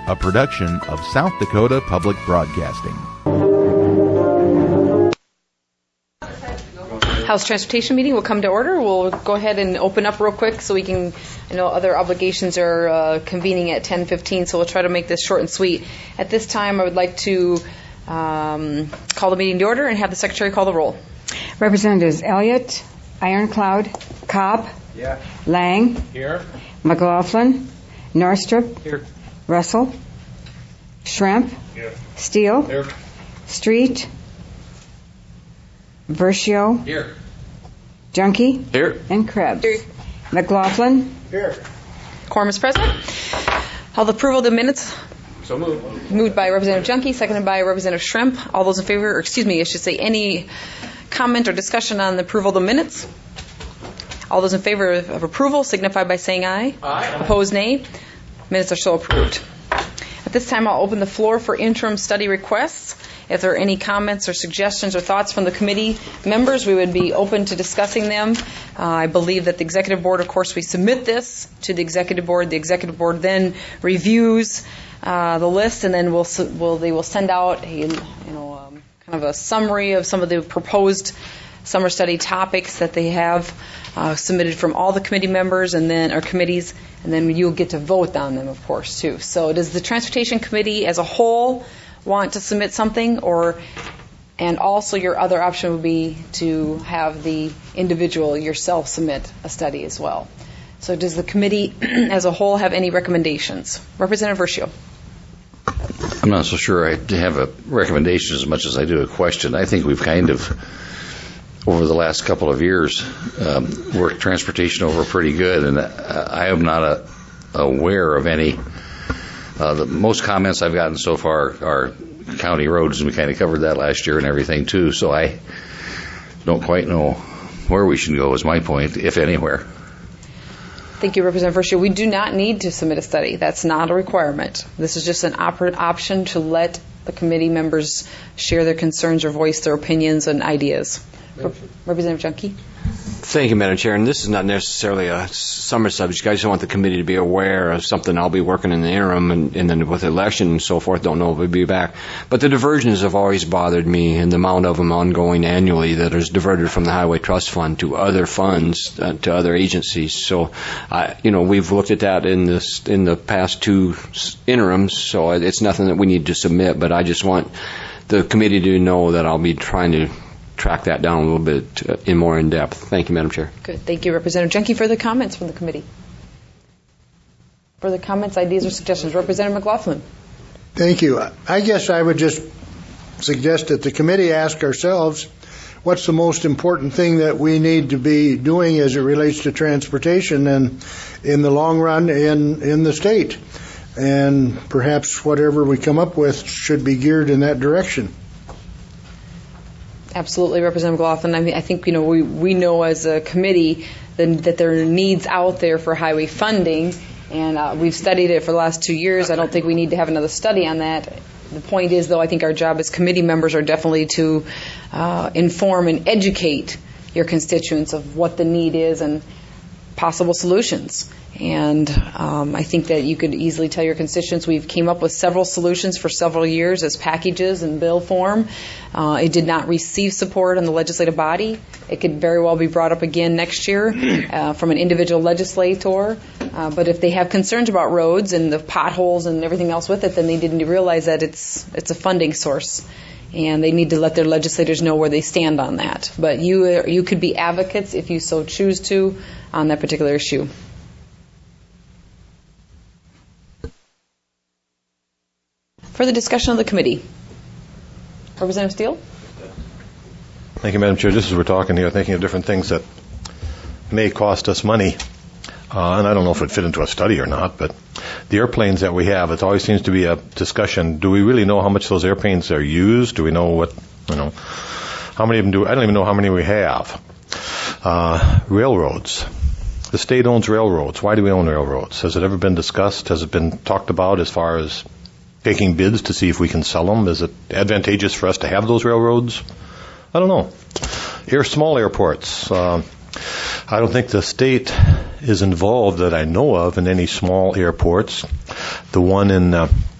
a production of South Dakota Public Broadcasting. House Transportation meeting will come to order. We'll go ahead and open up real quick so we can, other obligations are convening at 10:15, so we'll try to make this short and sweet. At this time, I would like to call the meeting to order and have the Secretary call the roll. Representatives Elliott, Ironclad, Cobb, yeah. Lang, Here. McLaughlin, Norstrup, Here. Russell, Schrempf, Here. Steele, Here. Street, Versio, Here. Junkie, Here. and Krebs. Here. McLaughlin. Here. Quorum is present. All the approval of the minutes. So moved. Moved by Representative Junkie, seconded by Representative Schrempf. All those in favor, or excuse me, I should say any comment or discussion on the approval of the minutes? All those in favor of approval signify by saying aye. Aye. Opposed, nay. Minutes are so approved. At this time, I'll open the floor for interim study requests. If there are any comments or suggestions or thoughts from the committee members, we would be open to discussing them. I believe that the Executive Board, of course, we submit this to the Executive Board. The Executive Board then reviews the list, and then they will send out a kind of a summary of some of the proposed summer study topics that they have submitted from all the committee members and then our committees, and then you'll get to vote on them, of course, too. So does the Transportation Committee as a whole want to submit something, and also your other option would be to have the individual yourself submit a study as well? So does the committee as a whole have any recommendations? Representative Versio. I'm not so sure I have a recommendation as much as I do a question. I think we've kind of, over the last couple of years, worked transportation over pretty good, and I am not aware of any. The most comments I've gotten so far are county roads, and we kind of covered that last year and everything too, so I don't quite know where we should go is my point, if anywhere. Thank you, Representative Versio. We do not need to submit a study. That's not a requirement. This is just an option to let the committee members share their concerns or voice their opinions and ideas. Representative Junkie. Thank you, Madam Chair. And this is not necessarily a summer subject. I just want the committee to be aware of something. I'll be working in the interim, and then with the election and so forth, don't know if we'll be back. But the diversions have always bothered me, and the amount of them ongoing annually that is diverted from the Highway Trust Fund to other funds, to other agencies. So, we've looked at that in the past two interims, so it's nothing that we need to submit, but I just want the committee to know that I'll be trying to track that down a little bit more in depth. Thank you, Madam Chair. Good. Thank you, Representative Junkie. Further comments from the committee? Further comments, ideas, or suggestions? Representative McLaughlin. Thank you. I guess I would just suggest that the committee ask ourselves, what's the most important thing that we need to be doing as it relates to transportation and in the long run in the state? And perhaps whatever we come up with should be geared in that direction. Absolutely, Representative McLaughlin. I think we know as a committee that there are needs out there for highway funding, and we've studied it for the last 2 years. I don't think we need to have another study on that. The point is, though, I think our job as committee members are definitely to inform and educate your constituents of what the need is and possible solutions. And I think that you could easily tell your constituents we've came up with several solutions for several years as packages in bill form. It did not receive support in the legislative body. It could very well be brought up again next year from an individual legislator. But if they have concerns about roads and the potholes and everything else with it, then they didn't realize that it's a funding source. And they need to let their legislators know where they stand on that. But you could be advocates if you so choose to on that particular issue. Further discussion of the committee. Representative Steele? Thank you, Madam Chair. Just as we're talking here, thinking of different things that may cost us money, and I don't know if it fit into a study or not, but the airplanes that we have, it always seems to be a discussion. Do we really know how much those airplanes are used? Do we know how many of them do? I don't even know how many we have. Railroads. The state owns railroads. Why do we own railroads? Has it ever been discussed? Has it been talked about as far as taking bids to see if we can sell them? Is it advantageous for us to have those railroads? I don't know. Small airports. I don't think the state is involved that I know of in any small airports. The one in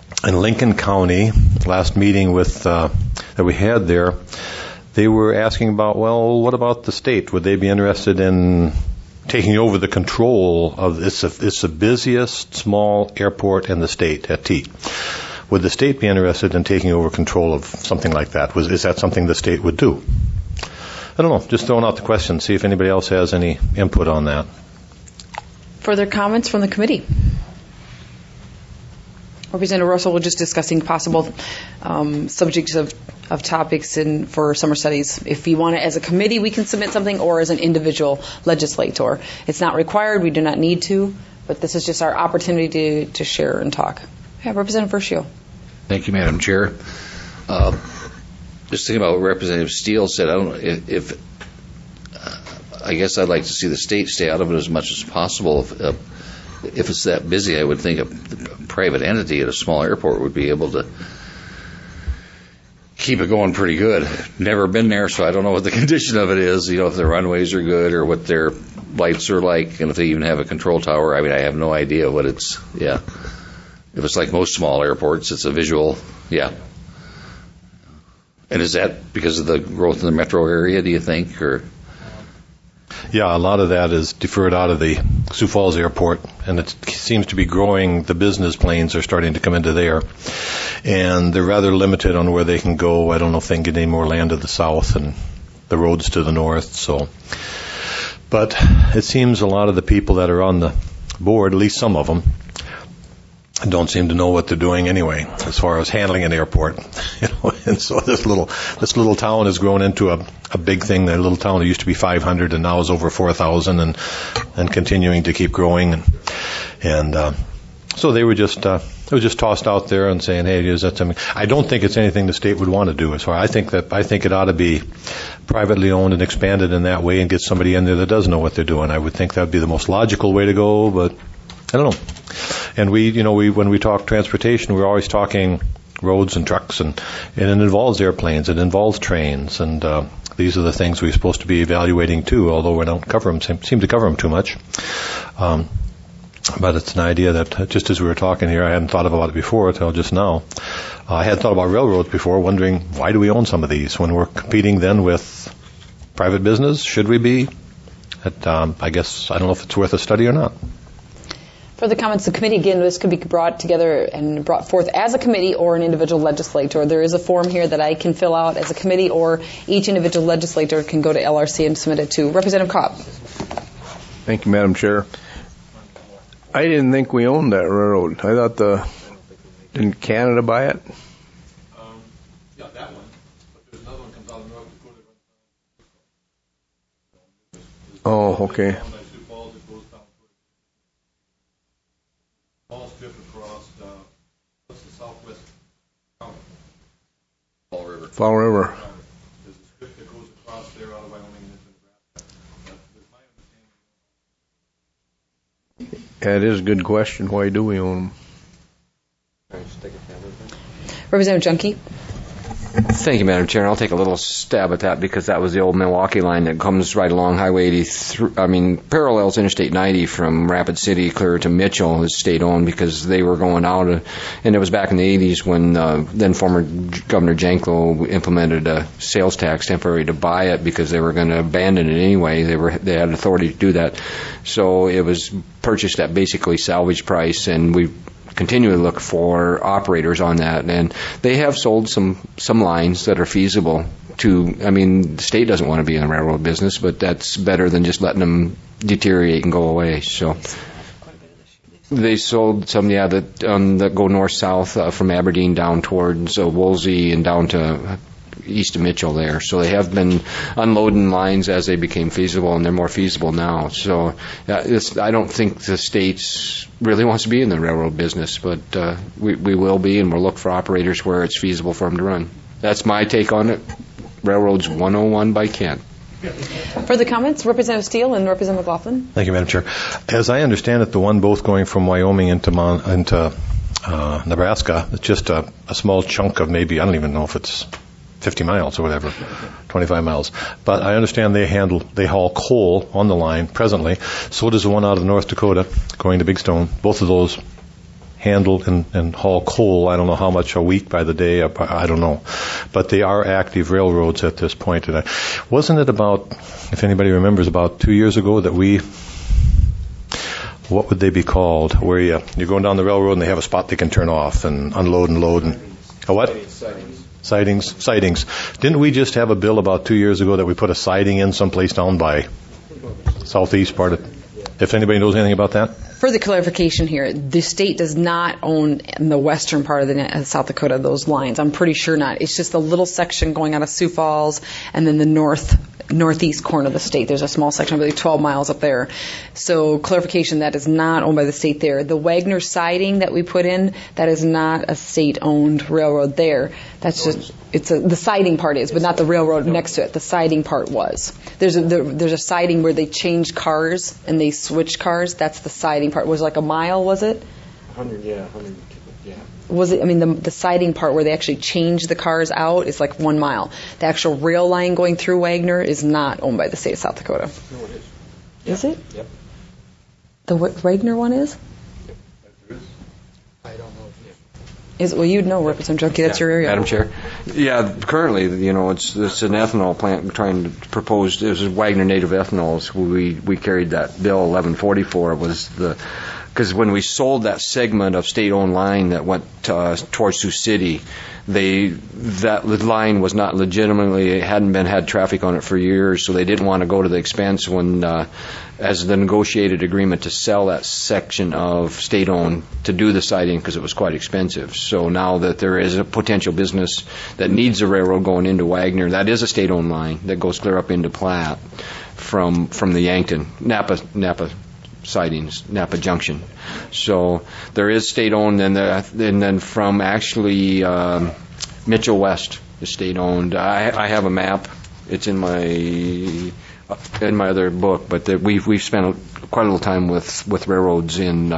in Lincoln County, last meeting that we had there, they were asking about, well, what about the state? Would they be interested in taking over the control of it's the busiest small airport in the state at T. Would the state be interested in taking over control of something like that? Is that something the state would do? I don't know. Just throwing out the question, see if anybody else has any input on that. Further comments from the committee? Representative Russell was just discussing possible subjects of topics for summer studies. If you want it as a committee, we can submit something, or as an individual legislator. It's not required. We do not need to, but this is just our opportunity to share and talk. Yeah, Representative Verschio. Thank you, Madam Chair. Just thinking about what Representative Steele said, I don't know I guess I'd like to see the state stay out of it as much as possible. If it's that busy, I would think a private entity at a small airport would be able to keep it going pretty good. Never been there, so I don't know what the condition of it is, if the runways are good or what their lights are like, and if they even have a control tower. I mean, I have no idea what it's, If it's like most small airports, it's a visual, And is that because of the growth in the metro area, do you think, or? Yeah, a lot of that is deferred out of the Sioux Falls Airport, and it seems to be growing. The business planes are starting to come into there, and they're rather limited on where they can go. I don't know if they can get any more land to the south and the roads to the north. But it seems a lot of the people that are on the board, at least some of them, don't seem to know what they're doing anyway, as far as handling an airport. And so this little town has grown into a big thing. That little town that used to be 500 and now is over 4,000, and continuing to keep growing. And so they were just it was just tossed out there and saying, hey, is that something? I don't think it's anything the state would want to do. As far I think it ought to be privately owned and expanded in that way, and get somebody in there that does know what they're doing. I would think that would be the most logical way to go, but I don't know. And when we talk transportation, we're always talking roads and trucks, and it involves airplanes, it involves trains, and these are the things we're supposed to be evaluating too, although we don't seem to cover them too much. But it's an idea that, just as we were talking here, I hadn't thought about it before until just now. I hadn't thought about railroads before, wondering why do we own some of these when we're competing then with private business? Should we be? I guess I don't know if it's worth a study or not. Further comments, the committee, again, this could be brought together and brought forth as a committee or an individual legislator. There is a form here that I can fill out as a committee, or each individual legislator can go to LRC and submit it to. Representative Cobb. Thank you, Madam Chair. I didn't think we owned that railroad. I thought didn't Canada buy it? Yeah, that one. But there's another one comes out of North Dakota. Oh, okay. Strip across what's the southwest county? Fall River. There's a strip that goes across there out of Wyoming and into Nebraska. That's my understanding. Yeah, it is a good question. Why do we own them? Representative Junkie. Thank you, Madam Chair. I'll take a little stab at that because that was the old Milwaukee line that comes right along Highway 83. Parallels Interstate 90 from Rapid City clear to Mitchell is state-owned because they were going out. And it was back in the 80s when then former Governor Janko implemented a sales tax temporary to buy it because they were going to abandon it anyway. They had authority to do that. So it was purchased at basically salvage price, and we continually look for operators on that, and they have sold some lines that are feasible to. The state doesn't want to be in the railroad business, but that's better than just letting them deteriorate and go away. So they sold some, that go north-south from Aberdeen down towards Woolsey and down to east of Mitchell there. So they have been unloading lines as they became feasible, and they're more feasible now. So I don't think the state really wants to be in the railroad business, but we will be, and we'll look for operators where it's feasible for them to run. That's my take on it. Railroads 101 by Kent. Further comments? Representative Steele and Representative McLaughlin. Thank you, Madam Chair. As I understand it, the one both going from Wyoming into Nebraska, it's just a small chunk of maybe, I don't even know if it's 50 miles or whatever, 25 miles. But I understand they haul coal on the line presently. So does the one out of North Dakota going to Big Stone. Both of those handle and haul coal. I don't know how much a week by the day. I don't know, but they are active railroads at this point. And wasn't it about, if anybody remembers, about 2 years ago that what would they be called? Where you're going down the railroad and they have a spot they can turn off and unload and load and a what? Sidings. Didn't we just have a bill about 2 years ago that we put a siding in someplace down by southeast part of? If anybody knows anything about that. Further clarification here, the state does not own in the western part of South Dakota those lines. I'm pretty sure not. It's just a little section going out of Sioux Falls and then the northeast corner of the state. There's a small section, I believe 12 miles up there. So clarification, that is not owned by the state there. The Wagner siding that we put in, that is not a state-owned railroad there. That's just, the siding part is, but not the railroad next to it. The siding part was. There's a siding where they change cars and they switch cars. That's the siding part. Was it like a mile, was it? 100, yeah. Was it? I mean, the siding part where they actually change the cars out is like 1 mile. The actual rail line going through Wagner is not owned by the state of South Dakota. No, it is. Is it? Yep. The Wagner one is? I don't know. Well, you'd know, Representative Junkie. That's your area. Madam Chair. Yeah, currently, it's an ethanol plant we're trying to propose. This is Wagner Native Ethanols. We carried that bill 1144. It was because when we sold that segment of state-owned line that went towards Sioux City, that line was not legitimately, it hadn't had traffic on it for years, so they didn't want to go to the expense as the negotiated agreement to sell that section of state-owned to do the siding because it was quite expensive. So now that there is a potential business that needs a railroad going into Wagner, that is a state-owned line that goes clear up into Platte from the Yankton, Napa sidings, Napa Junction. So there is state-owned, and then from actually Mitchell West is state-owned. I have a map. It's in my other book, but we've spent quite a little time with railroads in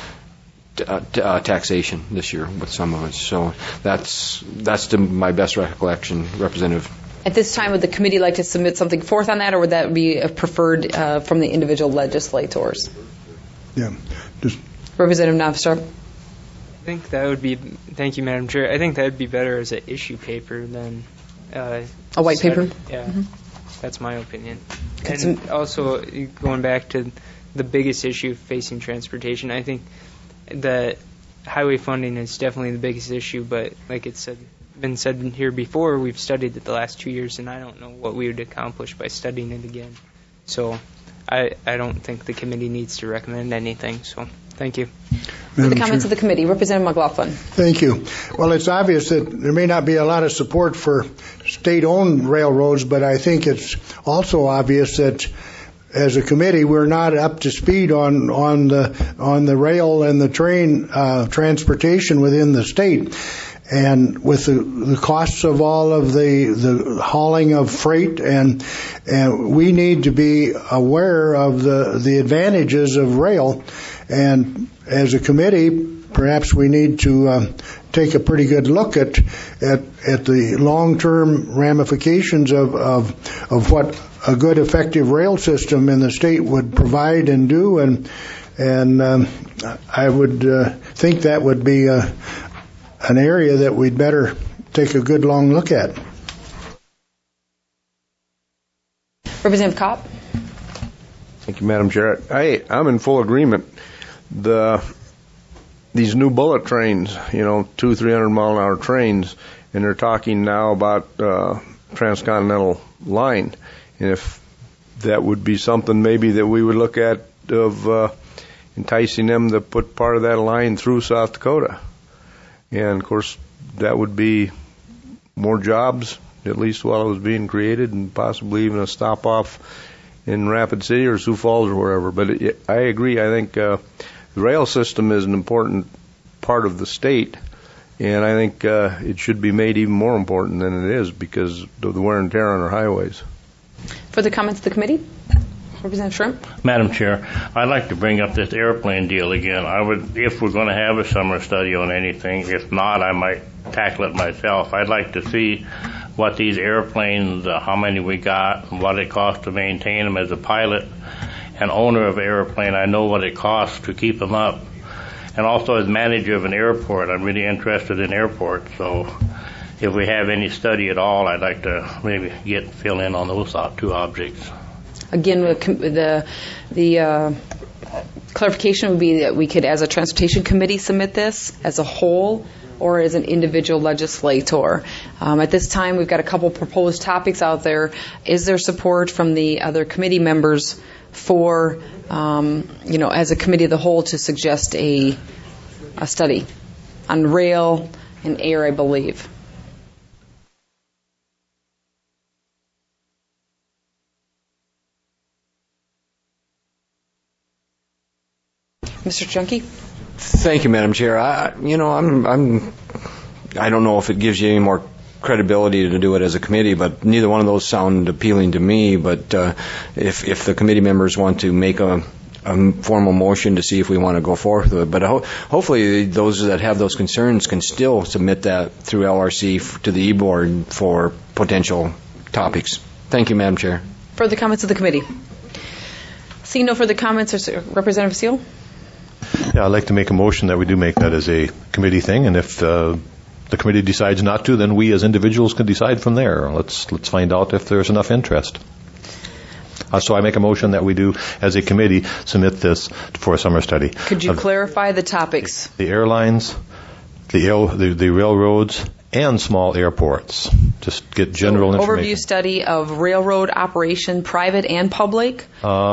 taxation this year with some of us. So that's my best recollection, Representative. At this time, would the committee like to submit something forth on that, or would that be preferred from the individual legislators? Yeah. Representative Knobstrup. I think that would be, thank you, Madam Chair, I think that would be better as an issue paper than a white paper? Yeah, that's my opinion. And also, going back to the biggest issue facing transportation, I think that highway funding is definitely the biggest issue, but like it's been said here before, we've studied it the last 2 years, and I don't know what we would accomplish by studying it again. So I don't think the committee needs to recommend anything, so thank you. The comments of the committee. Representative McLaughlin. Thank you. Well, it's obvious that there may not be a lot of support for state-owned railroads, but I think it's also obvious that as a committee, we're not up to speed on the rail and the train transportation within the state. And with the costs of all of the hauling of freight, and we need to be aware of the advantages of rail. And as a committee, perhaps we need to take a pretty good look at the long-term ramifications of what a good, effective rail system in the state would provide and do. And I would think that would be an area that we'd better take a good long look at. Representative Kopp. Thank you, Madam Chair. I'm in full agreement. These new bullet trains, 200-300 mile an hour trains, and they're talking now about transcontinental line, and if that would be something maybe that we would look at of enticing them to put part of that line through South Dakota. And, of course, that would be more jobs, at least while it was being created, and possibly even a stop-off in Rapid City or Sioux Falls or wherever. But I agree. I think the rail system is an important part of the state, and I think it should be made even more important than it is because of the wear and tear on our highways. Further comments of the committee? Representative Shrimp. Madam Chair, I'd like to bring up this airplane deal again. I would, if we're going to have a summer study on anything. If not, I might tackle it myself. I'd like to see what these airplanes, how many we got, and what it costs to maintain them. As a pilot and owner of an airplane, I know what it costs to keep them up. And also as manager of an airport, I'm really interested in airports. So if we have any study at all, I'd like to maybe fill in on those two objects. Again, the clarification would be that we could, as a transportation committee, submit this as a whole or as an individual legislator. At this time, we've got a couple proposed topics out there. Is there support from the other committee members for, as a committee of the whole, to suggest a study on rail and air, I believe? Mr. Junkie? Thank you, Madam Chair. I don't know if it gives you any more credibility to do it as a committee, but neither one of those sound appealing to me. But if the committee members want to make a formal motion to see if we want to go forward with it, but hopefully those that have those concerns can still submit that through LRC to the E-Board for potential topics. Thank you, Madam Chair. Further comments of the committee? Seeing no further comments, Representative Steele? Yeah, I'd like to make a motion that we do make that as a committee thing, and if the committee decides not to, then we as individuals can decide from there. Let's find out if there's enough interest. So I make a motion that we do, as a committee, submit this for a summer study. Could you clarify the topics? The airlines, the railroads, and small airports. Just get general information. Overview study of railroad operation, private and public?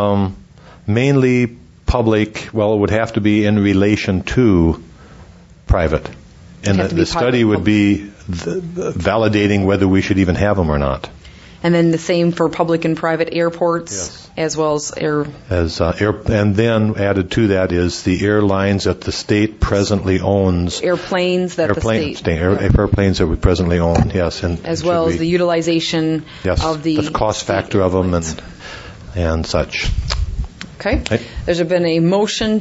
Mainly public. Well, it would have to be in relation to private. And the study would be validating whether we should even have them or not. And then the same for public and private airports, yes, as well as air. And then added to that is the airlines that the state presently owns. Airplanes that the state. Airplanes that we presently own, yes. And as well as the utilization of the cost factor of them and such. Okay. There's been a motion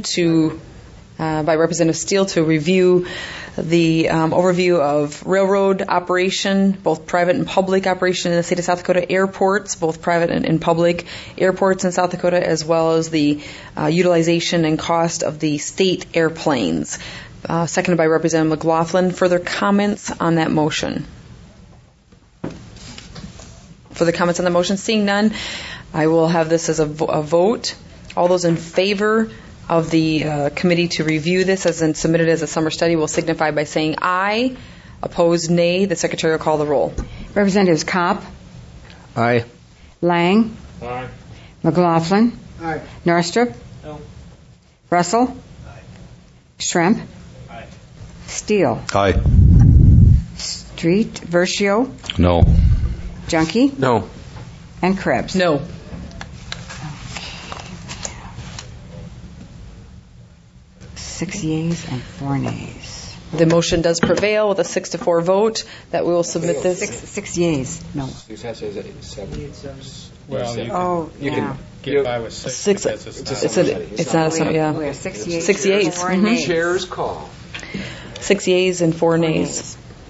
by Representative Steele to review the overview of railroad operation, both private and public operation in the state of South Dakota, airports, both private and public airports in South Dakota, as well as the utilization and cost of the state airplanes. Seconded by Representative McLaughlin. Further comments on that motion? Further comments on the motion? Seeing none, I will have this as a vote. All those in favor of the committee to review this as submitted as a summer study will signify by saying aye. Opposed, nay. The Secretary will call the roll. Representatives Kopp. Aye. Lang. Aye. McLaughlin. Aye. Norstrup. No. Russell. Aye. Shrimp. Aye. Steele. Aye. Street. Versio. No. Junkie. No. And Krebs. No. 6 yeas and 4 nays. The motion does prevail with a 6-4 vote that we will submit this. 6 yeas. No. Well, you can get by with 6. It's not a sum, yeah. We have 6 yeas. 6 yeas. 4 nays. Chair's call. 6 yeas and 4 nays.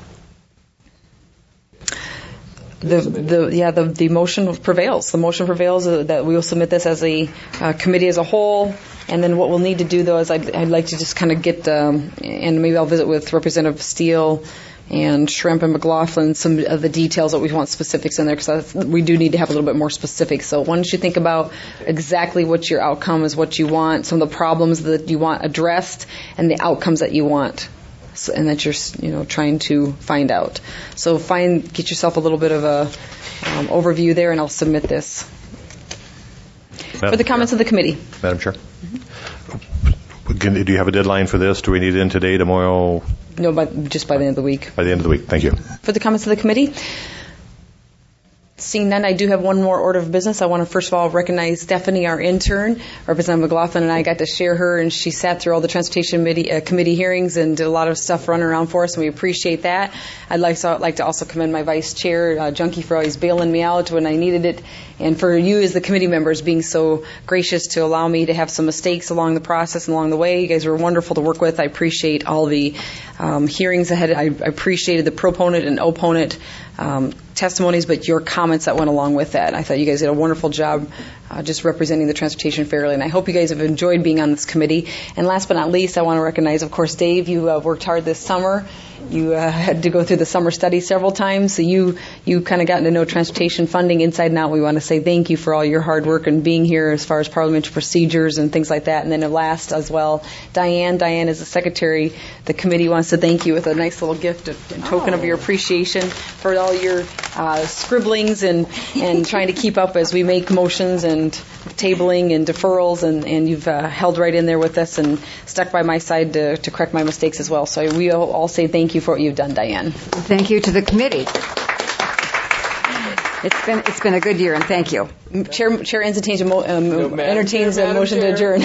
The motion prevails. The motion prevails that we will submit this as a committee as a whole. And then what we'll need to do, though, is I'd like to just kind of get, and maybe I'll visit with Representative Steele and Shrimp and McLaughlin some of the details that we want specifics in there, because we do need to have a little bit more specifics. So why don't you think about exactly what your outcome is, what you want, some of the problems that you want addressed, and the outcomes that you want, and that you're trying to find out. So get yourself a little bit of a overview there, and I'll submit this. For the comments of the committee. Madam Chair. Do you have a deadline for this? Do we need it in today, tomorrow? No, just by the end of the week. By the end of the week. Thank you. For the comments of the committee. Seeing none, I do have one more order of business. I want to first of all recognize Stephanie, our intern. Representative McLaughlin and I got to share her, and she sat through all the transportation committee hearings and did a lot of stuff running around for us, and we appreciate that. I'd like to also commend my vice chair, Junkie, for always bailing me out when I needed it, and for you as the committee members being so gracious to allow me to have some mistakes along the process and along the way. You guys were wonderful to work with. I appreciate all the hearings ahead. I appreciated the proponent and opponent testimonies, but your comments that went along with that. I thought you guys did a wonderful job just representing the transportation fairly. And I hope you guys have enjoyed being on this committee. And last but not least, I want to recognize, of course, Dave. You worked hard this summer. You had to go through the summer study several times, so you kind of gotten to know transportation funding inside and out. We want to say thank you for all your hard work and being here as far as parliamentary procedures and things like that. And then last as well, Diane is the secretary. The committee wants to thank you with a nice little gift, a token of your appreciation for all your scribblings and trying to keep up as we make motions and tabling and deferrals, and you've held right in there with us and stuck by my side to correct my mistakes as well. So we all say thank you for what you've done, Diane. Thank you to the committee. It's been a good year, and thank you. Chair entertains a motion to adjourn.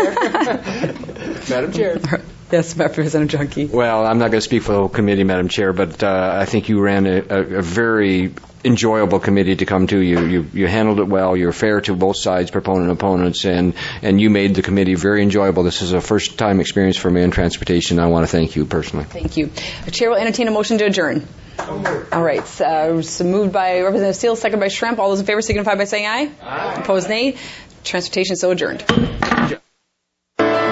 Madam Chair. Yes, Representative Junkie. Well, I'm not going to speak for the whole committee, Madam Chair, but I think you ran a very enjoyable committee to come to. You handled it well. You were fair to both sides, proponent and opponents, and you made the committee very enjoyable. This is a first-time experience for me in transportation. I want to thank you personally. Thank you. The Chair will entertain a motion to adjourn. All right. So moved by Representative Steele, second by Schremp. All those in favor signify by saying aye. Aye. Opposed, nay. Transportation so adjourned.